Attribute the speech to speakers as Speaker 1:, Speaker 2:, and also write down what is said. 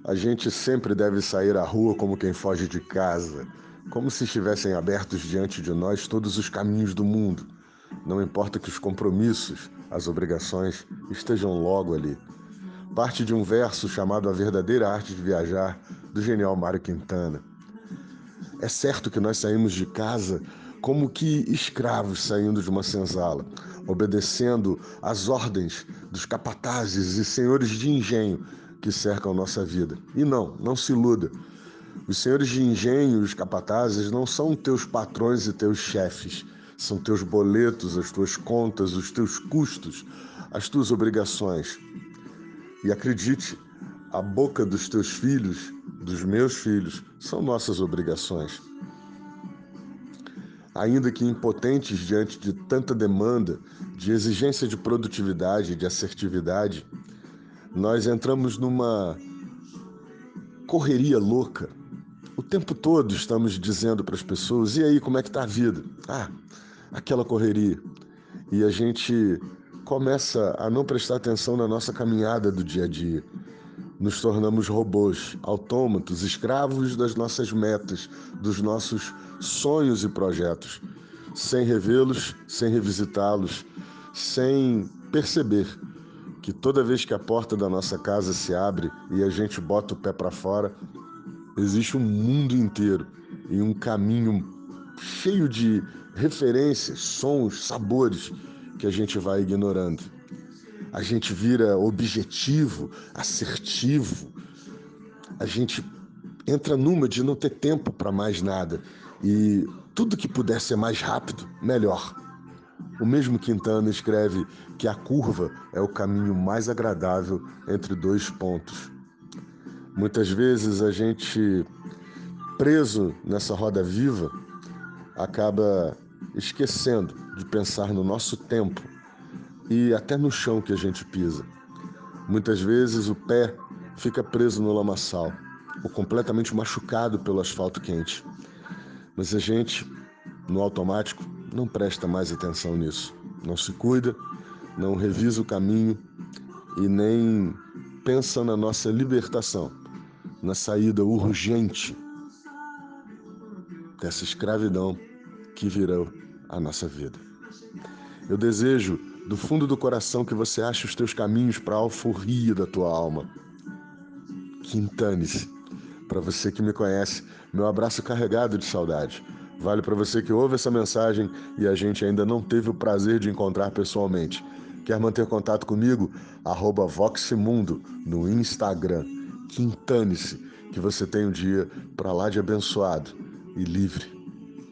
Speaker 1: A gente sempre deve sair à rua como quem foge de casa, como se estivessem abertos diante de nós todos os caminhos do mundo. Não importa que os compromissos, as obrigações estejam logo ali. Parte de um verso chamado A Verdadeira Arte de Viajar, do genial Mário Quintana. É certo que nós saímos de casa como que escravos saindo de uma senzala, obedecendo às ordens dos capatazes e senhores de engenho que cercam nossa vida. E não se iluda. Os senhores de engenho e os capatazes não são teus patrões e teus chefes. São teus boletos, as tuas contas, os teus custos, as tuas obrigações. E acredite, a boca dos teus filhos, dos meus filhos, são nossas obrigações. Ainda que impotentes diante de tanta demanda, de exigência de produtividade, de assertividade, nós entramos numa correria louca. O tempo todo estamos dizendo para as pessoas: e aí, como é que está a vida? Aquela correria. E a gente começa a não prestar atenção na nossa caminhada do dia a dia. Nos tornamos robôs, autômatos, escravos das nossas metas, dos nossos sonhos e projetos, sem revê-los, sem revisitá-los, sem perceber que toda vez que a porta da nossa casa se abre e a gente bota o pé para fora, existe um mundo inteiro e um caminho cheio de referências, sons, sabores que a gente vai ignorando. A gente vira objetivo, assertivo, a gente entra numa de não ter tempo para mais nada e tudo que puder ser mais rápido, melhor. O mesmo Quintana escreve que a curva é o caminho mais agradável entre dois pontos. Muitas vezes a gente, preso nessa roda viva, acaba esquecendo de pensar no nosso tempo e até no chão que a gente pisa. Muitas vezes o pé fica preso no lamaçal, ou completamente machucado pelo asfalto quente. Mas a gente, no automático, não presta mais atenção nisso. Não se cuida, não revisa o caminho e nem pensa na nossa libertação, na saída urgente dessa escravidão que virou a nossa vida. Eu desejo, do fundo do coração, que você ache os teus caminhos para a alforria da tua alma. Quintane-se. Para você que me conhece, meu abraço carregado de saudade. Vale para você que ouve essa mensagem e a gente ainda não teve o prazer de encontrar pessoalmente. Quer manter contato comigo? @voximundo no Instagram. Quintane-se, que você tenha um dia para lá de abençoado e livre.